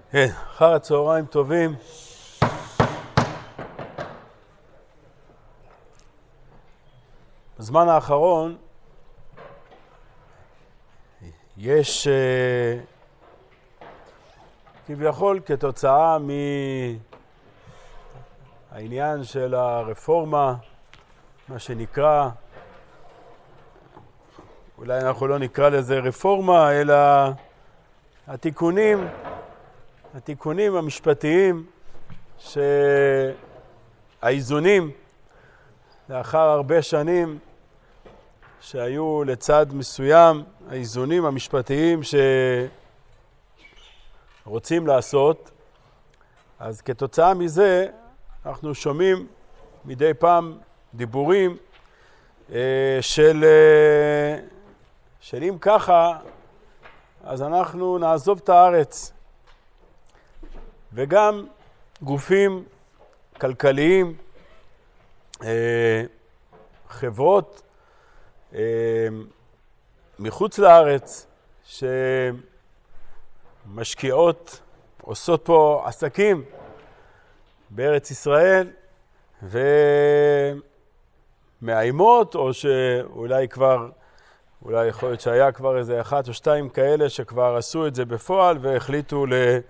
כן, אחר הצהריים טובים. בזמן האחרון יש כביכול כתוצאה מהעניין של הרפורמה, מה שנקרא, אולי אנחנו לא נקרא לזה רפורמה, אלא התיקונים המשפטיים, שהאיזונים לאחר הרבה שנים שהיו לצד מסוים, האיזונים המשפטיים שרוצים לעשות, אז כתוצאה מזה אנחנו שומעים מדי פעם דיבורים של אם ככה אז אנחנו נעזוב את הארץ. וגם גופים כלכליים, חברות מחוץ לארץ שמשקיעות, עושות פה עסקים בארץ ישראל ומאיימות, או שאולי כבר, אולי יכול להיות שהיה כבר איזה 1 או 2 כאלה שכבר עשו את זה בפועל והחליטו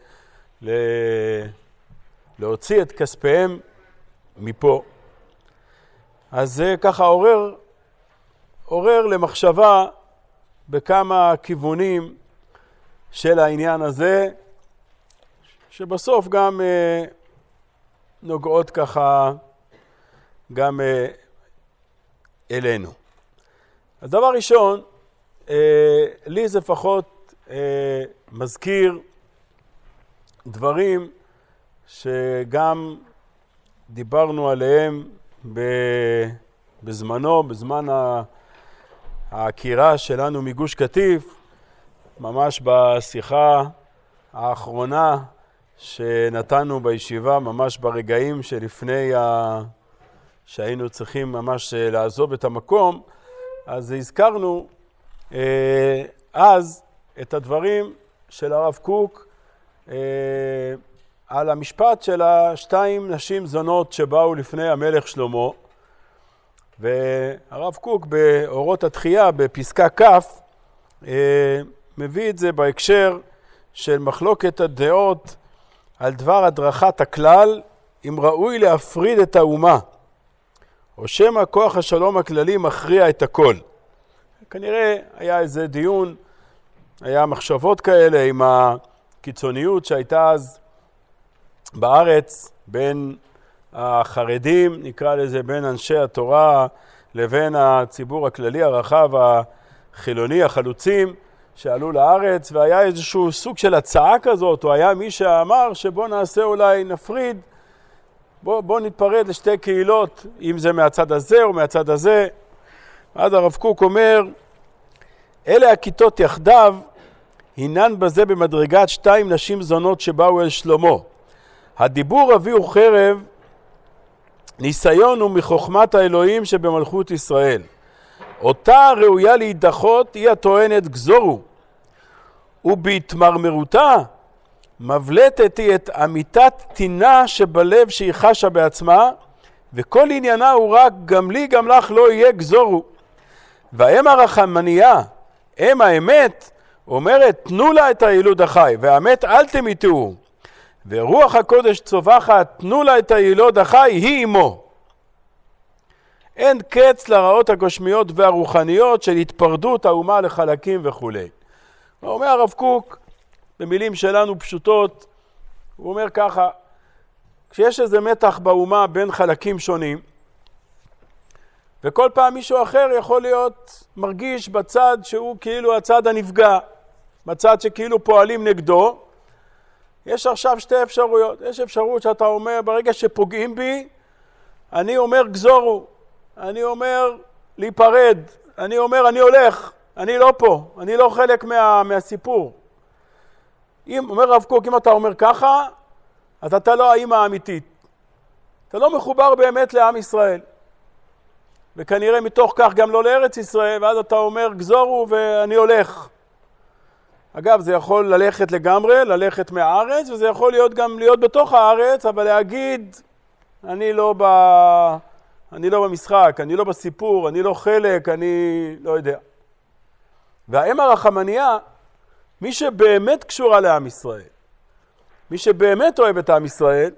להוציא את כספיהם מפה. אז זה ככה עורר למחשבה בכמה כיוונים של העניין הזה, שבסוף גם נוגעות ככה גם אלינו. אז דבר ראשון, לי זה לפחות מזכיר דברים שגם דיברנו עליהם בזמן העקירה שלנו מגוש קטיף, ממש בשיחה האחרונה שנתנו בישיבה, ממש ברגעים שלפני שהיינו צריכים ממש לעזוב את המקום, אז הזכרנו אז את הדברים של הרב קוק על המשפט של 2 נשים זונות שבאו לפני המלך שלמה, והרב קוק באורות התחייה בפסקה כ' מביא את זה בהקשר של מחלוקת הדעות על דבר הדרכת הכלל, אם ראוי להפריד את האומה או שמא כוח השלום הכללי מכריע את הכל. כנראה היה איזה דיון, היה מחשבות כאלה עם הקיצוניות שהייתה אז בארץ בין החרדים, נקרא לזה, בין אנשי התורה לבין הציבור הכללי הרחב החילוני, החלוצים שעלו לארץ, והיה איזשהו סוג של הצעה כזאת, או היה מי שאמר שבוא נעשה, אולי נפריד, בוא נתפרד לשתי קהילות, אם זה מהצד הזה או מהצד הזה. אז הרב קוק אומר, אלה הכיתות יחדיו הינן בזה במדרגת 2 נשים זונות שבאו אל שלמה. הדיבור אביהו חרב, ניסיון הוא מחוכמת האלוהים שבמלכות ישראל. אותה ראויה להידחות היא הטוענת גזורו, ובהתמרמרותה מבלטת היא את אמיתת תינה שבלב שהיא חשה בעצמה, וכל עניינה הוא רק גם לי גם לך לא יהיה גזורו. והאם הרחמניה, אם האמת, אומרת תנו לה את הילוד החי, והאמת אל תמיתוהו. ורוח הקודש צובחת, תנו לה את הילוד החי, היא עמו. אין קץ לרעות הגשמיות והרוחניות של התפרדות האומה לחלקים וכו'. הוא אומר הרב קוק, במילים שלנו פשוטות, הוא אומר ככה, כשיש איזה מתח באומה בין חלקים שונים, וכל פעם מישהו אחר יכול להיות מרגיש בצד שהוא כאילו הצד הנפגע, בצד שכאילו פועלים נגדו, יש עכשיו 2 אפשרויות. יש אפשרות שאתה אומר, ברגע שפוגעים בי, אני אומר גזורו, אני אומר להיפרד, אני אומר אני הולך, אני לא פה, אני לא חלק מהסיפור. אומר רב קוק, אם אתה אומר ככה, אז אתה לא האמא האמיתית. אתה לא מחובר באמת לעם ישראל. וכנראה מתוך כך גם לא לארץ ישראל, ואז אתה אומר גזורו ואני הולך. אגב, זה יכול ללכת לגמרי, ללכת מהארץ, וזה יכול להיות גם להיות בתוך הארץ, אבל להגיד, אני לא במשחק, אני לא בסיפור, אני לא חלק, אני לא יודע. והאם הרחמניה, מי שבאמת קשורה לעם ישראל, מי שבאמת אוהב את עם ישראל,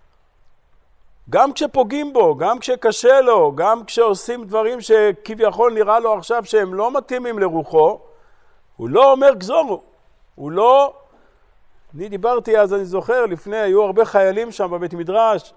גם כשפוגעים בו, גם כשקשה לו, גם כשעושים דברים שכביכול נראה לו עכשיו שהם לא מתאימים לרוחו, הוא לא אומר גזורו. הוא לא... אני דיברתי אז, אני זוכר, לפני, היו הרבה חיילים שם בבית מדרש,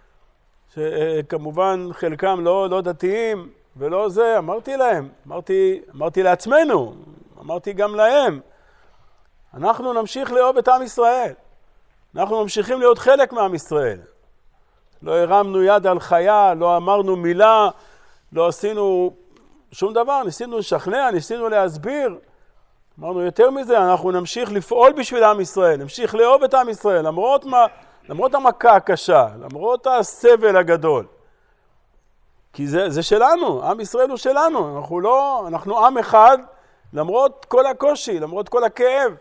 שכמובן חלקם לא דתיים ולא זה, אמרתי להם, אמרתי לעצמנו, אמרתי גם להם, אנחנו נמשיך לאהוב את עם ישראל. אנחנו ממשיכים להיות חלק מעם ישראל. לא הרמנו יד על חיה, לא אמרנו מילה, לא עשינו שום דבר, ניסינו לשכנע, ניסינו להסביר. אמרנו יותר מזה, אנחנו נמשיך לפעול בשביל עם ישראל, נמשיך לאהוב את עם ישראל, למרות המכה הקשה, למרות הסבל הגדול. כי זה שלנו, עם ישראל הוא שלנו, אנחנו עם אחד, למרות כל הקושי, למרות כל הכאב.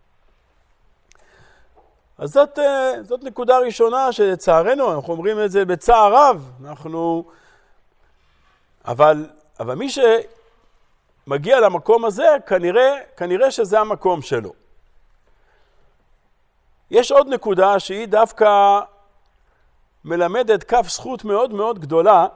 אז זאת נקודה ראשונה שלצערנו, אנחנו אומרים את זה בצער רב, אבל מי שמגיע למקום הזה, כנראה שזה המקום שלו. יש עוד נקודה שהיא דווקא מלמדת כף זכות מאוד מאוד גדולה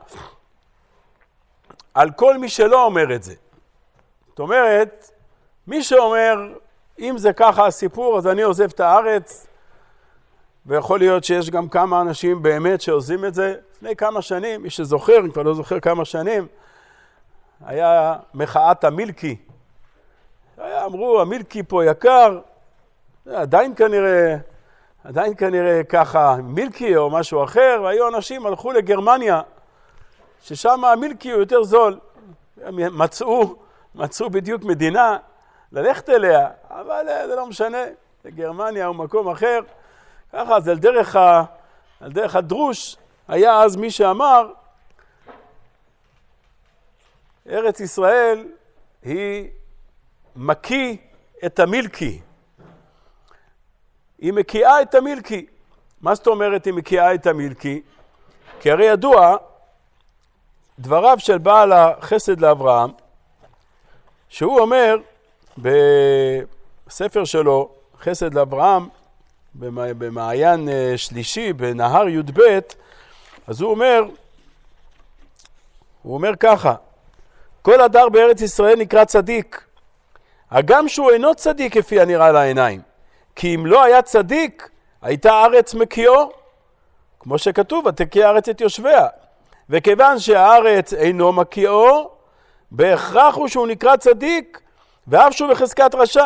על כל מי שלא אומר את זה. זאת אומרת, מי שאומר, אם זה ככה הסיפור, אז אני עוזב את הארץ, ויכול להיות שיש גם כמה אנשים באמת שעוזבים את זה. לפני כמה שנים, מי שזוכר, אני כבר לא זוכר כמה שנים, היה מחאת המילקי. אמרו, המילקי פה יקר, עדיין כנראה ככה מילקי או משהו אחר, והיו אנשים הלכו לגרמניה, ששם המילקי הוא יותר זול. מצאו בדיוק מדינה ללכת אליה, אבל זה לא משנה, לגרמניה הוא מקום אחר. ככה, אז על דרך הדרוש, היה אז מי שאמר, ארץ ישראל היא מקיא את המילקי. היא מקיאה את המילקי. מה זאת אומרת היא מקיאה את המילקי? כי הרי ידוע, דבריו של בעל החסד לאברהם, שהוא אומר בספר שלו, חסד לאברהם, במעיין שלישי, בנהר י"ב, אז הוא אומר ככה, כל הדר בארץ ישראל נקרא צדיק, הגם שהוא אינו צדיק כפי הנראה לעיניים, כי אם לא היה צדיק, הייתה ארץ מקיאו, כמו שכתוב, ותקיא הארץ את יושביה, וכיוון שהארץ אינו מקיאו, בהכרח הוא שהוא נקרא צדיק, ואף שהוא בחזקת רשע.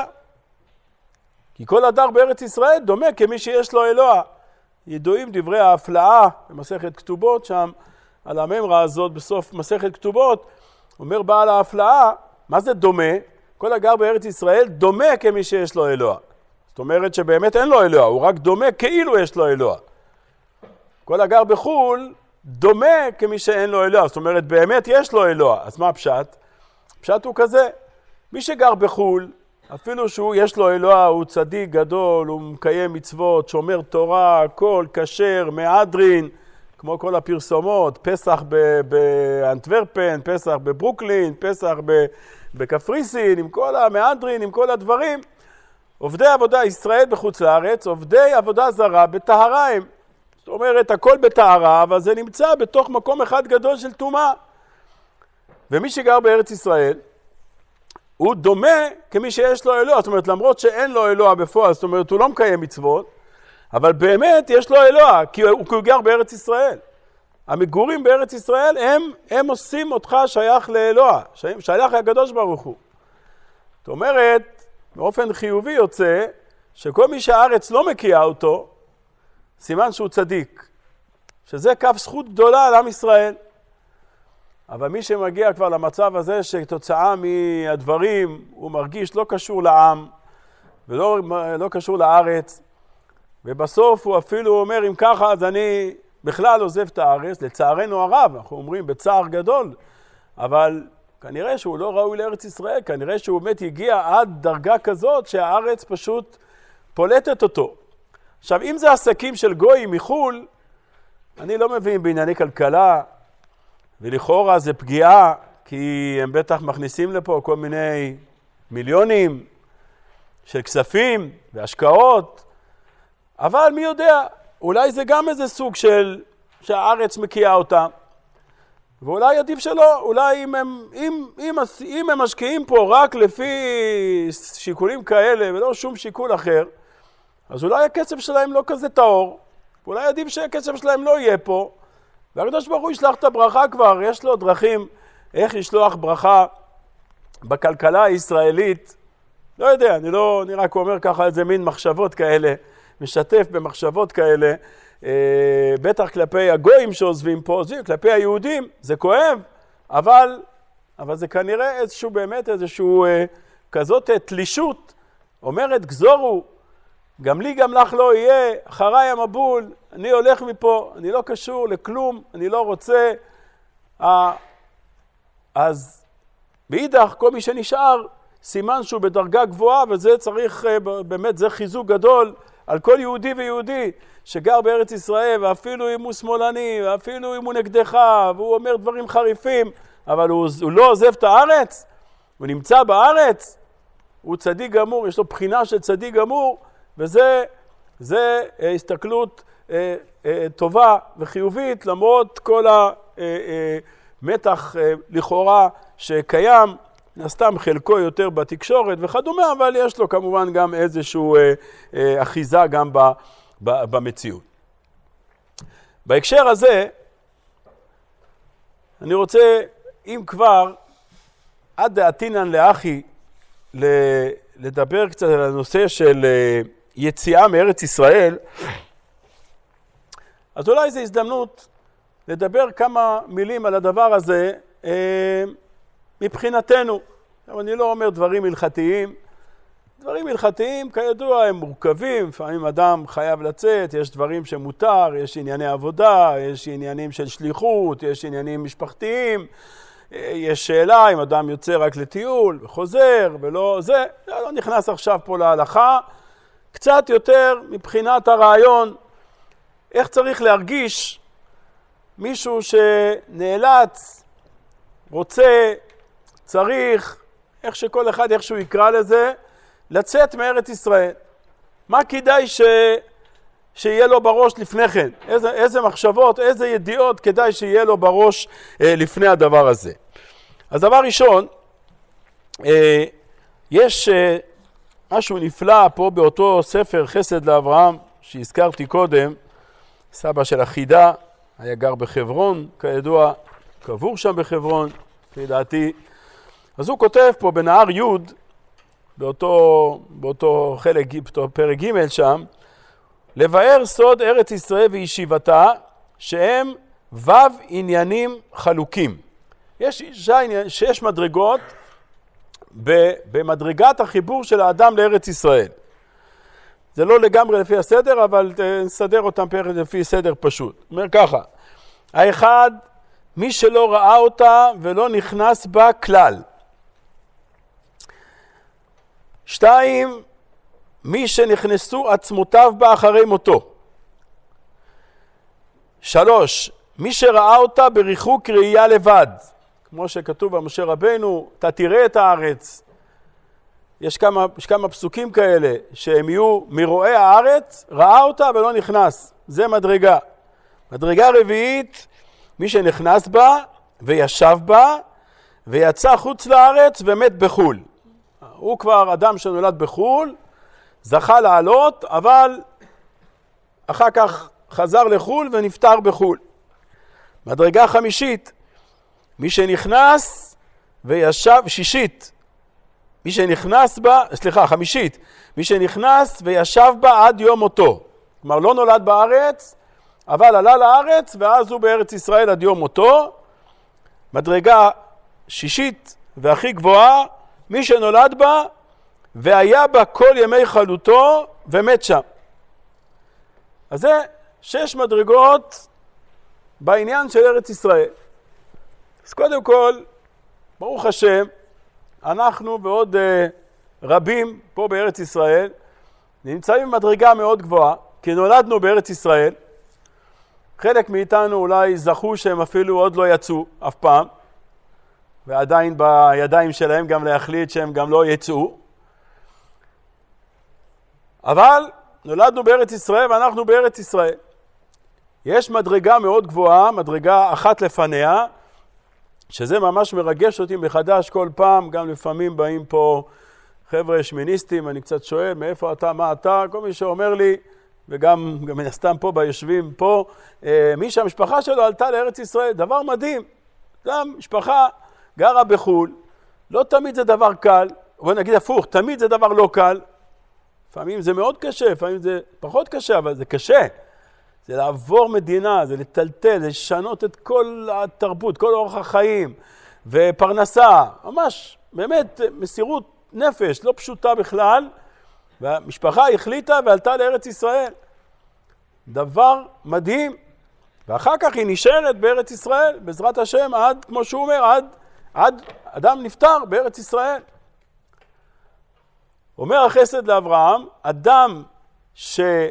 כי כל הדר בארץ ישראל דומה כמי שיש לו אלוה. ידועים דברי ההפלאה במסכת כתובות שם, על הממרה הזאת בסוף מסכת כתובות, אומר בעל ההפלאה, מה זה דומה? כל הגר בארץ ישראל דומה כמי שיש לו אלוה. זאת אומרת שבאמת אין לו אלוה, הוא רק דומה כאילו יש לו אלוה. כל הגר בחול דומה כמי שאין לו אלוה, זאת אומרת באמת יש לו אלוה. אז מה הפשט? הפשט הוא כזה, מי שגר בחול, אפילו שהוא יש לו אלוה, הוא צדיק גדול, הוא מקיים מצוות, שומר תורה, הכל כשר, מהדרין, כמו כל הפרסומות, פסח באנטוורפן, פסח בברוקלין, פסח בקפריסין, עם כל המהדרין, עם כל הדברים. עובדי עבודה ישראל בחוץ לארץ, עובדי עבודה זרה בטהרה הם. זאת אומרת, הכל בטהרה, אבל זה נמצא בתוך מקום אחד גדול של טומאה. ומי שגר בארץ ישראל, הוא דומה כמי שיש לו אלוה, זאת אומרת, למרות שאין לו אלוה בפועל, זאת אומרת, הוא לא מקיים מצוות, אבל באמת יש לו אלוה, כי הוא גר בארץ ישראל. המגורים בארץ ישראל, הם עושים אותך שייך לאלוה, שייך לקדוש ברוך הוא. זאת אומרת, באופן חיובי יוצא, שכל מי שהארץ לא מקיאה אותו, סימן שהוא צדיק, שזה כף זכות גדולה על עם ישראל. אבל מי שמגיע כבר למצב הזה שתוצאה מהדברים הוא מרגיש לא קשור לעם ולא קשור לארץ, ובסוף הוא אפילו אומר אם ככה אז אני בכלל עוזב את הארץ, לצערנו הרב, אנחנו אומרים בצער גדול, אבל כנראה שהוא לא ראוי לארץ ישראל, כנראה שהוא באמת הגיע עד דרגה כזאת שהארץ פשוט פולטת אותו. עכשיו, אם זה עסקים של גויים מחול, אני לא מבין בענייני כלכלה, ולכאורה זה פגיעה, כי הם בטח מכניסים לפה כל מיני מיליונים של כספים והשקעות, אבל מי יודע, אולי זה גם איזה סוג של שהארץ מקיאה אותם, ואולי עדיף שלא, אולי אם הם משקיעים פה רק לפי שיקולים כאלה ולא שום שיקול אחר, אז אולי הכסף שלהם לא כזה טהור, ואולי עדיף שהכסף שלהם לא יהיה פה, והקדוש ברוך הוא ישלח את הברכה כבר, יש לו דרכים איך לשלוח ברכה בכלכלה הישראלית, לא יודע, אני רק אומר ככה איזה מין מחשבות כאלה, משתף במחשבות כאלה, בטח כלפי הגויים שעוזבים פה, כלפי היהודים, זה כואב, אבל זה כנראה איזשהו באמת איזשהו כזאת תלישות, אומרת גזורו, גם לי גם לך לא יהיה, אחריי המבול, אני הולך מפה, אני לא קשור לכלום, אני לא רוצה, אז באידך כל מי שנשאר סימן שהוא בדרגה גבוהה, וזה צריך באמת, זה חיזוק גדול על כל יהודי ויהודי שגר בארץ ישראל, ואפילו אם הוא שמאלני, ואפילו אם הוא נגדך, והוא אומר דברים חריפים, אבל הוא לא עוזב את הארץ, הוא נמצא בארץ, הוא צדיק גמור, יש לו בחינה של צדיק גמור, וזה הסתכלות טובה וחיובית, למרות כל המתח לכאורה שקיים, נסתם חלקו יותר בתקשורת וכדומה, אבל יש לו כמובן גם איזשהו אחיזה גם במציאות. בהקשר הזה, אני רוצה, אם כבר, עד דעתינן לאחי, לדבר קצת על הנושא של יציאה מארץ ישראל, אז אולי זו הזדמנות לדבר כמה מילים על הדבר הזה מבחינתנו. אני לא אומר דברים הלכתיים. דברים הלכתיים, כידוע, הם מורכבים, לפעמים אדם חייב לצאת, יש דברים שמותר, יש ענייני עבודה, יש עניינים של שליחות, יש עניינים משפחתיים, יש שאלה אם אדם יוצא רק לטיול וחוזר ולא זה, לא נכנס עכשיו פה להלכה, קצת יותר מבחינת הרעיון, איך צריך להרגיש מישהו שנאלץ, רוצה, צריך, איך שכל אחד, איך שהוא יקרא לזה, לצאת מארץ ישראל. מה כדאי שיהיה לו בראש לפני כן? איזה מחשבות, איזה ידיעות כדאי שיהיה לו בראש לפני הדבר הזה? אז דבר ראשון, יש משהו נפלא פה באותו ספר חסד לאברהם שהזכרתי קודם, סבא של החידה, היה גר בחברון, כידוע, קבור שם בחברון, כדעתי. אז הוא כותב פה בנהר י' באותו חלק, באותו פרק ג' שם, לבאר סוד ארץ ישראל וישיבתה, שהם ו' עניינים חלוקים. יש 6 מדרגות במדרגת החיבור של האדם לארץ ישראל. זה לא לגמרי לפי הסדר, אבל נסדר אותם לפי סדר פשוט. אומר ככה, האחד, מי שלא ראה אותה ולא נכנס בה כלל. 2, מי שנכנסו עצמותיו בה אחרי מותו. 3, מי שראה אותה בריחוק ראייה לבד. כמו שכתוב במשה רבנו, אתה תראה את הארץ. יש כמה פסוקים כאלה, שהם יהיו מרואי הארץ, ראה אותה ולא נכנס. זה מדרגה. מדרגה רביעית, מי שנכנס בה וישב בה, ויצא חוץ לארץ ומת בחול. הוא כבר אדם שנולד בחול, זכה לעלות, אבל אחר כך חזר לחול ונפטר בחול. מדרגה חמישית, מי שנכנס וישב, חמישית, מי שנכנס וישב בה עד יום מותו. כלומר, לא נולד בארץ, אבל עלה לארץ, ואז הוא בארץ ישראל עד יום מותו. מדרגה שישית והכי גבוהה, מי שנולד בה והיה בה כל ימי חלותו ומת שם. אז זה 6 מדרגות בעניין של ארץ ישראל. אז קודם כל, ברוך השם, אנחנו ועוד רבים פה בארץ ישראל נמצאים במדרגה מאוד גבוהה, כי נולדנו בארץ ישראל. חלק מאיתנו אולי זכו שהם אפילו עוד לא יצאו אף פעם, ועדיין בידיים שלהם גם להחליט שהם גם לא יצאו. אבל נולדנו בארץ ישראל ואנחנו בארץ ישראל. יש מדרגה מאוד גבוהה, מדרגה אחת לפניה, שזה ממש מרגש אותי מחדש כל פעם. גם לפעמים באים פה חבר'ה שמיניסטים, אני קצת שואל מאיפה אתה, מה אתה, כל מי שאומר לי, וגם מן הסתם פה ביושבים פה, מי שהמשפחה שלו עלתה לארץ ישראל, דבר מדהים. גם משפחה גרה בחול, לא תמיד זה דבר קל, בוא נגיד הפוך, תמיד זה דבר לא קל. לפעמים זה מאוד קשה, לפעמים זה פחות קשה, אבל זה קשה. זה לעבור מדינה, זה לטלטל, זה לשנות את כל התרבות, כל אורח החיים ופרנסה. ממש, באמת, מסירות נפש, לא פשוטה בכלל. והמשפחה החליטה ועלתה לארץ ישראל. דבר מדהים. ואחר כך היא נשארת בארץ ישראל, בעזרת השם, עד, כמו שהוא אומר, עד אדם נפטר בארץ ישראל. אומר החסד לאברהם, אדם שבא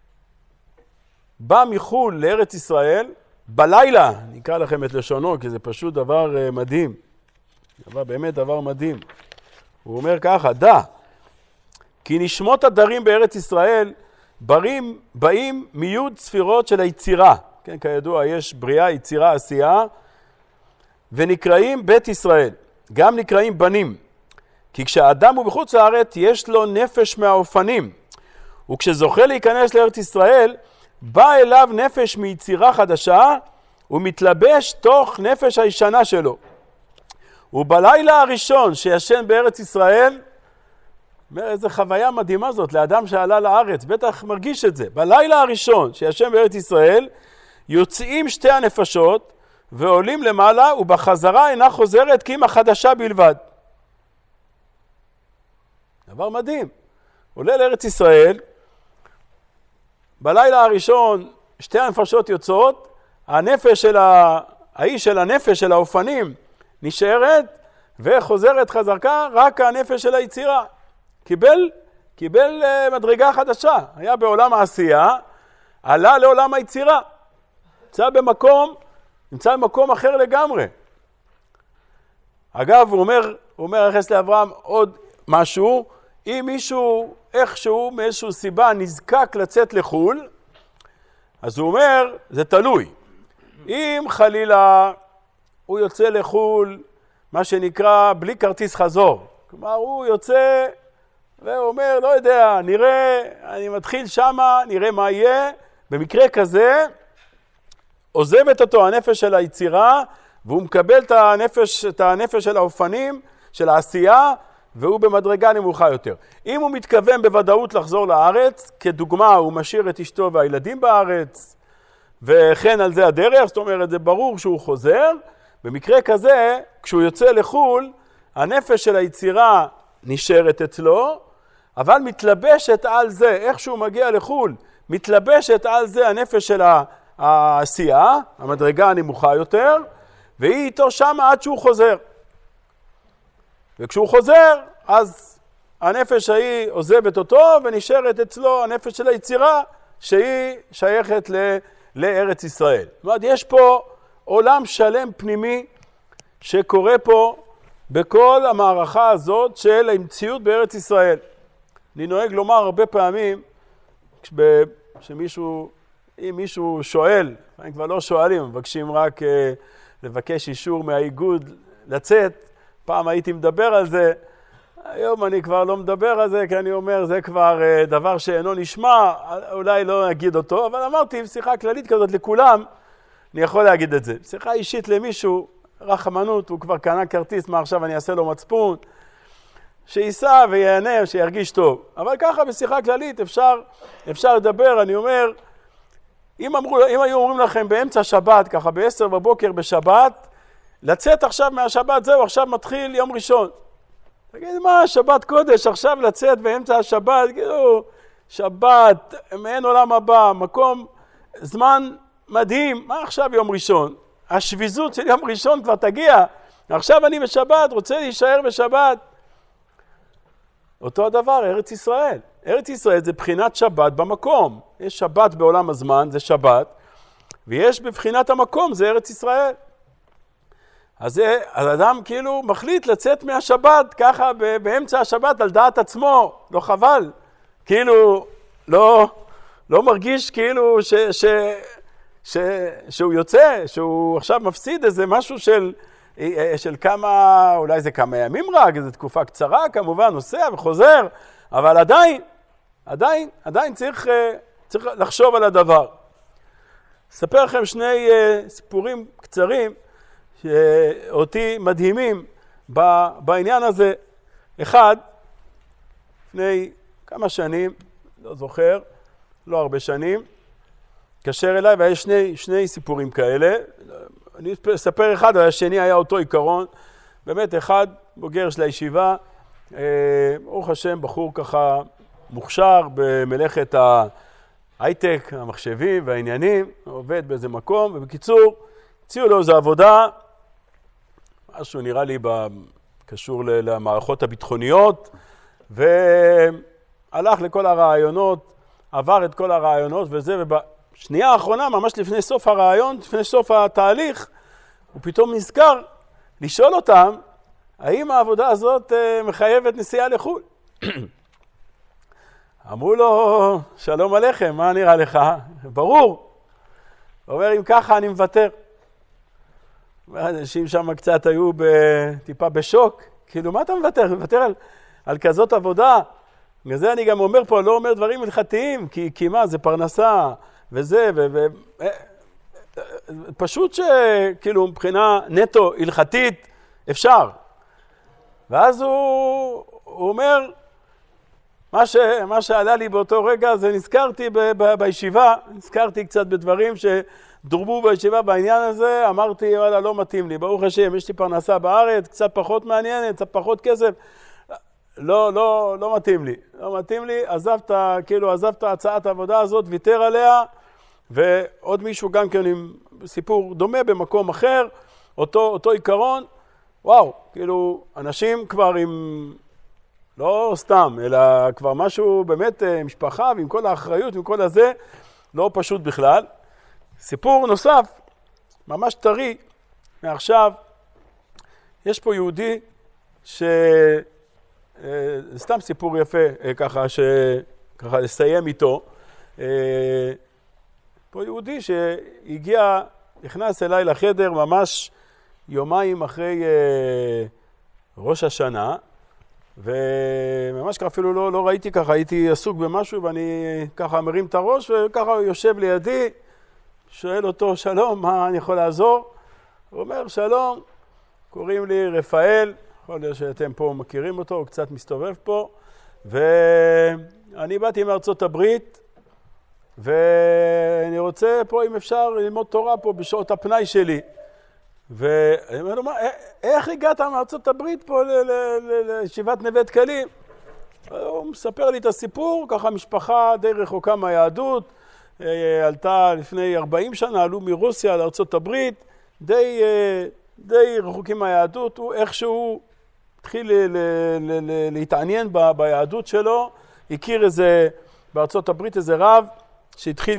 מחול לארץ ישראל, בלילה, אני אקרא לכם את לשונו, כי זה פשוט דבר מדהים. באמת דבר מדהים. הוא אומר ככה, דע, כי נשמות הדרים בארץ ישראל באים מיוד ספירות של היצירה. כן, כידוע, יש בריאה, יצירה, עשייה, ונקראים בית ישראל. גם נקראים בנים. כי כשהאדם הוא בחוץ לארץ, יש לו נפש מהאופנים. וכשזוכה להיכנס לארץ ישראל, בא אליו נפש מיצירה חדשה, ומתלבש תוך נפש הישנה שלו. ובלילה הראשון שישן בארץ ישראל, אומר, איזה חוויה מדהימה זאת לאדם שעלה לארץ, בטח מרגיש את זה. בלילה הראשון שישן בארץ ישראל, יוצאים שתי הנפשות, ועולים למעלה, ובחזרה אינה חוזרת כי אם החדשה בלבד. דבר מדהים. עולה לארץ ישראל, בלילה הראשון שתי הנפשות יוצאות, הנפש של האיש של הנפש של האופנים נשארת, וחוזרת חזקה רק הנפש של היצירה. קיבל מדרגה חדשה. היה בעולם העשייה, עלה לעולם היצירה. נמצא במקום אחר לגמרי. אגב, הוא אומר החסד לאברהם עוד משהו, אם מישהו איכשהו מאיזשהו סיבה נזקק לצאת לחול, אז הוא אומר, זה תלוי. אם חלילה הוא יוצא לחול, מה שנקרא בלי כרטיס חזור, כלומר הוא יוצא והוא אומר, לא יודע, נראה, אני מתחיל שמה, נראה מה יהיה. במקרה כזה, עוזבת אותו הנפש של היצירה, והוא מקבל את הנפש של האופנים, של העשייה, והוא במדרגה נמוכה יותר. אם הוא מתכוון בוודאות לחזור לארץ, כדוגמה הוא משאיר את אשתו והילדים בארץ, וכן על זה הדרך, זאת אומרת, זה ברור שהוא חוזר. במקרה כזה, כשהוא יוצא לחול, הנפש של היצירה נשארת אצלו, אבל מתלבשת על זה, איך שהוא מגיע לחול, מתלבשת על זה הנפש של העשייה, המדרגה הנמוכה יותר, והיא איתו שם עד שהוא חוזר. וכשהוא חוזר, אז הנפש ההיא עוזבת אותו, ונשארת אצלו הנפש של היצירה, שהיא שייכת לארץ ישראל. זאת אומרת, יש פה עולם שלם פנימי, שקורה פה בכל המערכה הזאת של המציאות בארץ ישראל. אני נוהג לומר הרבה פעמים, אם מישהו שואל, אני כבר לא שואלים, מבקשים רק לבקש אישור מהאיגוד לצאת. פעם הייתי מדבר על זה, היום אני כבר לא מדבר על זה, כי אני אומר, זה כבר דבר שאינו נשמע, אולי לא אגיד אותו, אבל אמרתי, בשיחה כללית כזאת לכולם, אני יכול להגיד את זה. בשיחה אישית למישהו, רחמנות, הוא כבר קנה כרטיס, מה עכשיו אני אעשה לו מצפון, שיסע ויענה, שירגיש טוב. אבל ככה בשיחה כללית אפשר לדבר. אני אומר, אם היו אומרים לכם באמצע שבת, ככה ב10 בבוקר בשבת, לצאת עכשיו מהשבת, זהו, עכשיו מתחיל יום ראשון. תגיד, מה, שבת קודש, עכשיו לצאת באמצע השבת, כאילו, שבת, מעין עולם הבא, מקום, זמן מדהים, מה עכשיו יום ראשון? השביזות של יום ראשון כבר תגיע, עכשיו אני בשבת, רוצה להישאר בשבת. אותו הדבר, ארץ ישראל. ארץ ישראל זה בחינת שבת במקום. יש שבת בעולם הזמן, זה שבת, ויש בבחינת המקום, זה ארץ ישראל. אז האדם כאילו מחליט לצאת מהשבת, ככה באמצע השבת על דעת עצמו, לא חבל. כאילו לא מרגיש כאילו שהוא יוצא, שהוא עכשיו מפסיד איזה משהו של כמה, אולי זה כמה ימים רק, איזו תקופה קצרה כמובן, נוסע וחוזר, אבל עדיין צריך לחשוב על הדבר. אספר לכם שני סיפורים קצרים שאותי מדהימים בעניין הזה. אחד, לפני כמה שנים, לא זוכר, לא הרבה שנים, התקשר אליי ויש שני סיפורים כאלה. אני אספר אחד, והשני היה אותו עיקרון. באמת אחד, בוגר של הישיבה, ברוך השם, בחור ככה מוכשר במלאכת ההייטק, המחשבים והעניינים, עובד באיזה מקום, ובקיצור, הציעו לו איזו עבודה, משהו נראה לי קשור למערכות הביטחוניות, והלך לכל הרעיונות, עבר את כל הרעיונות וזה, ובשנייה האחרונה, ממש לפני סוף הרעיון, לפני סוף התהליך, הוא פתאום נזכר לשאול אותם, האם העבודה הזאת מחייבת נסיעה לחו"ל? אמרו לו, שלום עליכם, מה נראה לך? ברור. הוא אומר, אם ככה אני מוותר. אנשים שם קצת היו טיפה בשוק, כאילו מה אתה מוותר? מוותר על כזאת עבודה. בגלל זה אני גם אומר פה, לא אומר דברים הלכתיים, כי מה, זה פרנסה וזה, פשוט שכאילו מבחינה נטו הלכתית אפשר. ואז הוא אומר, מה שעלה לי באותו רגע זה נזכרתי בישיבה, נזכרתי קצת בדברים שדורבו בישיבה בעניין הזה, אמרתי, וואלה, לא מתאים לי, ברוך השם, יש לי פרנסה בארץ, קצת פחות מעניינת, קצת פחות כסף, לא מתאים לי, לא מתאים לי, עזבת הצעת העבודה הזאת, ויתר עליה, ועוד מישהו גם כן עם סיפור דומה במקום אחר, אותו עיקרון, וואו, כאילו, אנשים כבר עם, לא סתם, אלא כבר משהו באמת משפחה, ועם כל האחריות, ועם כל הזה, לא פשוט בכלל. סיפור נוסף, ממש טרי, מעכשיו, יש פה יהודי סתם סיפור יפה, ככה לסיים איתו. פה יהודי שהגיע, נכנס אליי לחדר ממש יומיים אחרי ראש השנה, וממש ככה אפילו לא ראיתי ככה, הייתי עסוק במשהו ואני ככה מרים את הראש וככה הוא יושב לידי, שואל אותו, שלום, מה אני יכול לעזור? הוא אומר, שלום, קוראים לי רפאל, יכול להיות שאתם פה מכירים אותו, הוא קצת מסתובב פה, ואני באתי מארצות הברית, ואני רוצה פה, אם אפשר, ללמוד תורה פה בשעות הפנאי שלי. ואני אומר לו, איך הגעת מארצות הברית פה לישיבת נווה דקלים? הוא מספר לי את הסיפור, ככה משפחה די רחוקה מהיהדות, עלתה לפני 40 שנה, עלו מרוסיה לארצות הברית, די רחוקים מהיהדות, הוא איכשהו התחיל להתעניין ביהדות שלו, הכיר איזה, בארצות הברית איזה רב, שהתחיל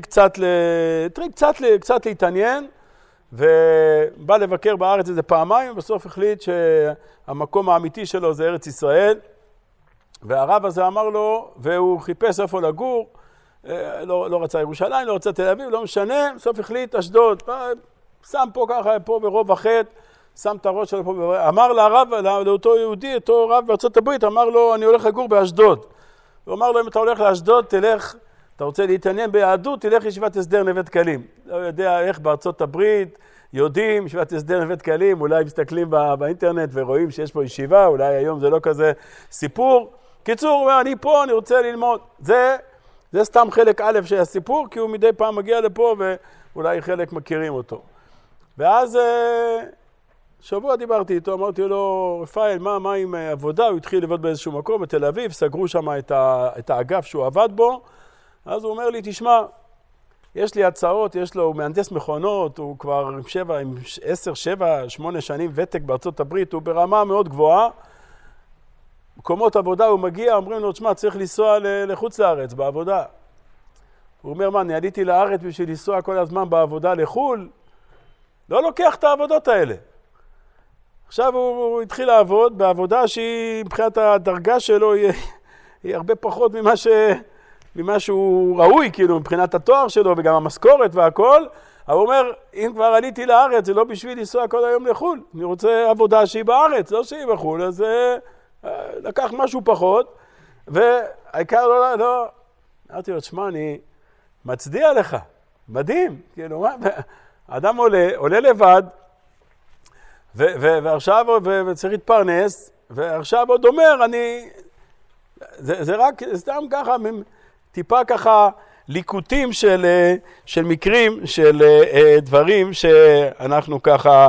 קצת להתעניין, ובא לבקר בארץ איזה פעמיים, ובסוף החליט שהמקום האמיתי שלו זה ארץ ישראל, והרב הזה אמר לו, והוא חיפש איפה לגור, לא רצה ירושלים, לא רצה תל אביב, לא משנה, בסוף החליט אשדוד, שם פה ככה, פה ברוב החטא, שם את הראש שלו פה, אמר לרב, לאותו יהודי, אותו רב בארצות הברית, אמר לו, אני הולך לגור באשדוד. הוא אמר לו, אם אתה הולך לאשדוד, תלך, אתה רוצה להתעניין ביהדות, תלך לישיבת הסדר נווה דקלים. לא יודע איך בארצות הברית יודעים, ישיבת הסדר נווה דקלים, אולי מסתכלים באינטרנט ורואים שיש פה ישיבה, אולי היום זה לא כזה סיפור. קיצור, אני פה, אני רוצה ללמוד. זה סתם חלק א' של הסיפור, כי הוא מדי פעם מגיע לפה ואולי חלק מכירים אותו. ואז שבוע דיברתי איתו, אמרתי לו, רפאל, מה עם עבודה? הוא התחיל לעבוד באיזשהו מקום בתל אביב, סגרו שם את האגף שהוא עבד בו, אז הוא אומר לי, תשמע, יש לי הצעות, הוא מהנדס מכונות, הוא כבר עם 10, 7, 8 שנים ותק בארצות הברית, הוא ברמה מאוד גבוהה. מקומות עבודה הוא מגיע, אומרים לו, תשמע, צריך לנסוע לחוץ לארץ, בעבודה. הוא אומר, מה, אני עליתי לארץ בשביל לנסוע כל הזמן בעבודה לחול? לא לוקח את העבודות האלה. עכשיו הוא התחיל לעבוד בעבודה שהיא, מבחינת הדרגה שלו, היא הרבה פחות ממה שהוא ראוי, כאילו, מבחינת התואר שלו וגם המשכורת והכל. אבל הוא אומר, אם כבר עליתי לארץ, זה לא בשביל לנסוע כל היום לחול. אני רוצה עבודה שהיא בארץ, לא שהיא בחול, אז לקח משהו פחות. והעיקר לא. אמרתי לו, תשמע, אני מצדיע לך, מדהים. כאילו, אדם עולה לבד, ועכשיו, וצריך להתפרנס, ועכשיו עוד אומר, זה רק סתם ככה, טיפה ככה ליקוטים של מקרים, של דברים שאנחנו ככה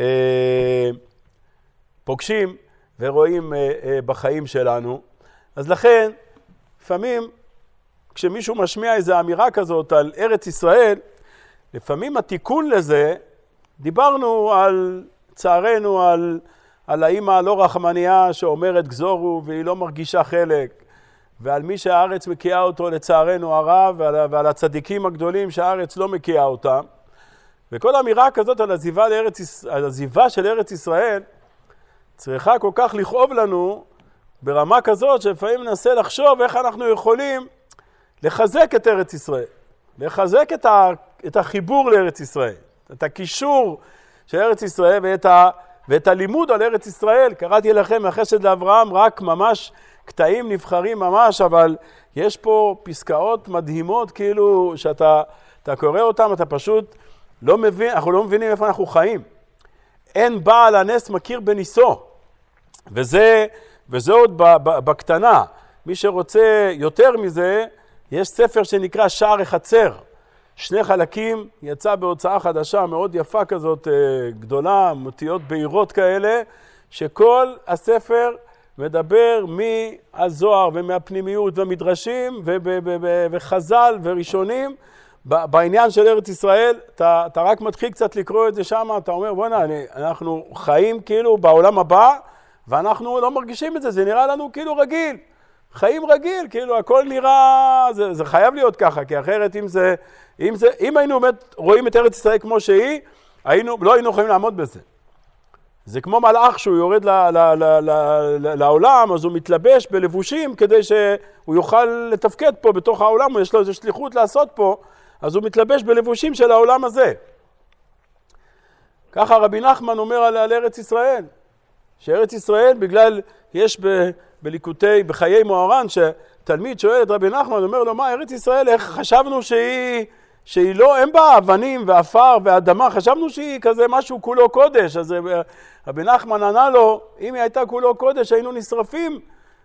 פוגשים ורואים בחיים שלנו. אז לכן, לפעמים, כשמישהו משמיע איזו אמירה כזאת על ארץ ישראל, לפעמים התיקון לזה, דיברנו על צערנו, על האמא הלא רחמניה שאומרת גזורו והיא לא מרגישה חלק, ועל מי שהארץ מקיאה אותו לצערנו הרב, ועל הצדיקים הגדולים שהארץ לא מקיאה אותם. וכל אמירה כזאת על עזיבה של ארץ ישראל, צריכה כל כך לכאוב לנו ברמה כזאת שלפעמים ננסה לחשוב איך אנחנו יכולים לחזק את ארץ ישראל, לחזק את החיבור לארץ ישראל, את הקישור של ארץ ישראל ואת הלימוד על ארץ ישראל. קראתי לכם מהחסד לאברהם רק ממש קטעים נבחרים ממש, אבל יש פה פסקאות מדהימות כאילו שאתה קורא אותם, אתה פשוט לא מבין, אנחנו לא מבינים איפה אנחנו חיים. אין בעל הנס מכיר בניסו, וזה עוד בקטנה. מי שרוצה יותר מזה, יש ספר שנקרא שער החצר. 2 חלקים, יצא בהוצאה חדשה מאוד יפה כזאת, גדולה, מוטיות בהירות כאלה, שכל הספר מדבר מהזוהר ומהפנימיות ומדרשים וחז"ל וראשונים בעניין של ארץ ישראל. אתה רק מתחיל קצת לקרוא את זה שם, אתה אומר, בוא'נה, אנחנו חיים כאילו בעולם הבא, ואנחנו לא מרגישים את זה, זה נראה לנו כאילו רגיל. חיים רגיל, כאילו הכל נראה, זה חייב להיות ככה, כי אחרת אם היינו באמת רואים את ארץ ישראל כמו שהיא, לא היינו יכולים לעמוד בזה. זה כמו מלאך שהוא יורד לעולם, אז הוא מתלבש בלבושים כדי שהוא יוכל לתפקד פה בתוך העולם, יש לו איזו שליחות לעשות פה, אז הוא מתלבש בלבושים של העולם הזה. ככה רבי נחמן אומר על ארץ ישראל, שארץ ישראל בגלל, יש בחיי מוהר"ן, שתלמיד שואל את רבי נחמן, אומר לו, מה ארץ ישראל, איך חשבנו שהיא לא, אין בה אבנים ואפר ואדמה, חשבנו שהיא כזה משהו כולו קודש. אז רבי נחמן ענה לו, אם היא הייתה כולו קודש, היינו נשרפים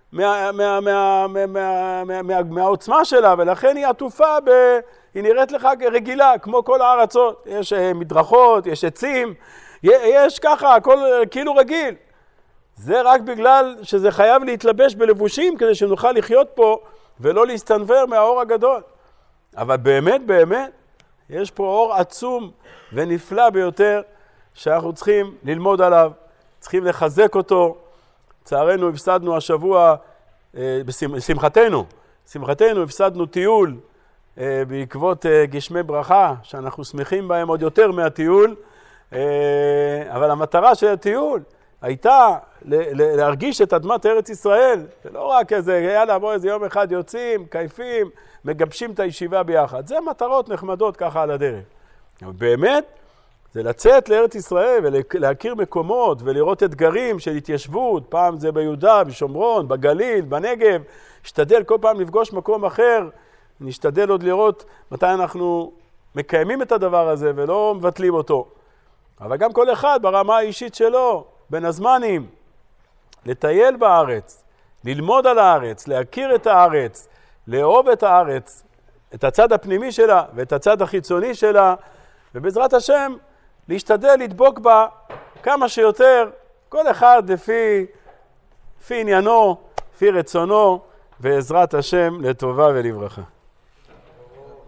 מהעוצמה שלה, ולכן היא עטופה, היא נראית לך רגילה, כמו כל הארצות. יש מדרכות, יש עצים, יש ככה, הכל כאילו רגיל. זה רק בגלל שזה חייב להתלבש בלבושים, כדי שנוכל לחיות פה ולא להסתנוור מהאור הגדול. אבל באמת, יש פה אור עצום ונפלא ביותר, שאנחנו צריכים ללמוד עליו, צריכים לחזק אותו. צערנו הפסדנו השבוע, בשמחתנו הפסדנו טיול בעקבות גשמי ברכה, שאנחנו שמחים בהם עוד יותר מהטיול, אבל המטרה של הטיול הייתה להרגיש את אדמת ארץ ישראל, ולא רק איזה, יאללה בוא איזה יום אחד יוצאים, קייפים, מגבשים את הישיבה ביחד. זה מטרות נחמדות ככה על הדרך. אבל באמת, זה לצאת לארץ ישראל ולהכיר מקומות ולראות אתגרים של התיישבות, פעם זה ביהודה, בשומרון, בגליל, בנגב, נשתדל כל פעם לפגוש מקום אחר, נשתדל עוד לראות מתי אנחנו מקיימים את הדבר הזה ולא מבטלים אותו. אבל גם כל אחד ברמה האישית שלו, בין הזמנים, לטייל בארץ, ללמוד על הארץ, להכיר את הארץ, לאהוב את הארץ, את הצד הפנימי שלה ואת הצד החיצוני שלה, ובעזרת השם להשתדל לדבוק בה כמה שיותר, כל אחד לפי עניינו, לפי רצונו, בעזרת השם לטובה ולברכה.